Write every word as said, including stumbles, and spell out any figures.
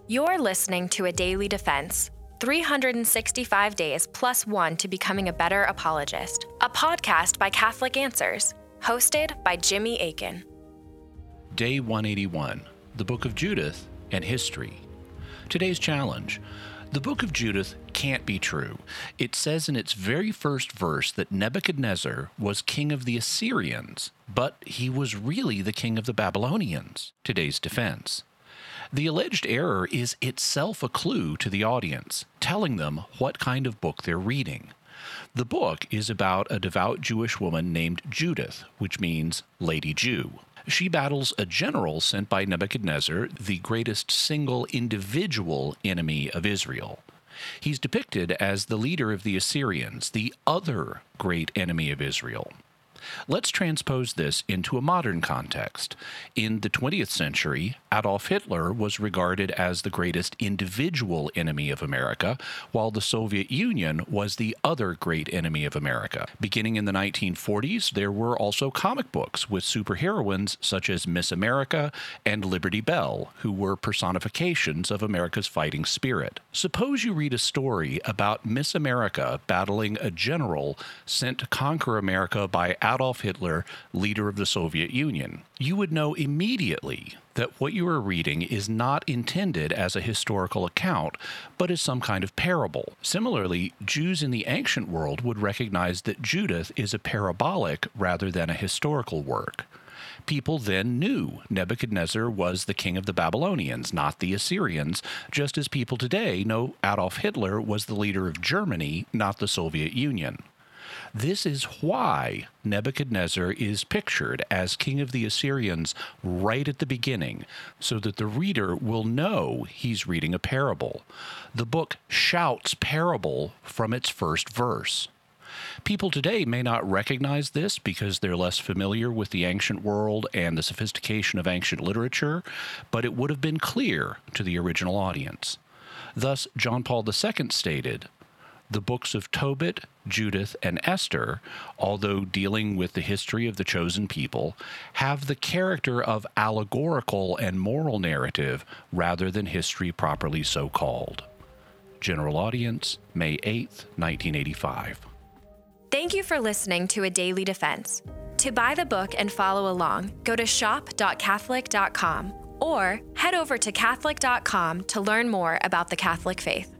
You're listening to A Daily Defense, three hundred sixty-five days plus one to becoming a better apologist, a podcast by Catholic Answers, hosted by Jimmy Akin. Day one eighty-one, the Book of Judith and History. Today's challenge: the Book of Judith can't be true. It says in its very first verse that Nebuchadnezzar was king of the Assyrians, but he was really the king of the Babylonians. Today's defense: the alleged error is itself a clue to the audience, telling them what kind of book they're reading. The book is about a devout Jewish woman named Judith, which means Lady Jew. She battles a general sent by Nebuchadnezzar, the greatest single individual enemy of Israel. He's depicted as the leader of the Assyrians, the other great enemy of Israel. Let's transpose this into a modern context. In the twentieth century, Adolf Hitler was regarded as the greatest individual enemy of America, while the Soviet Union was the other great enemy of America. Beginning in the nineteen forties, there were also comic books with superheroines such as Miss America and Liberty Bell, who were personifications of America's fighting spirit. Suppose you read a story about Miss America battling a general sent to conquer America by Adolf Hitler, leader of the Soviet Union. You would know immediately that what you are reading is not intended as a historical account, but as some kind of parable. Similarly, Jews in the ancient world would recognize that Judith is a parabolic rather than a historical work. People then knew Nebuchadnezzar was the king of the Babylonians, not the Assyrians, just as people today know Adolf Hitler was the leader of Germany, not the Soviet Union. This is why Nebuchadnezzar is pictured as king of the Assyrians right at the beginning, so that the reader will know he's reading a parable. The book shouts parable from its first verse. People today may not recognize this because they're less familiar with the ancient world and the sophistication of ancient literature, but it would have been clear to the original audience. Thus, John Paul the Second stated, "The books of Tobit, Judith, and Esther, although dealing with the history of the chosen people, have the character of allegorical and moral narrative rather than history properly so called." General Audience, May eighth, nineteen eighty-five. Thank you for listening to A Daily Defense. To buy the book and follow along, go to shop dot catholic dot com or head over to catholic dot com to learn more about the Catholic faith.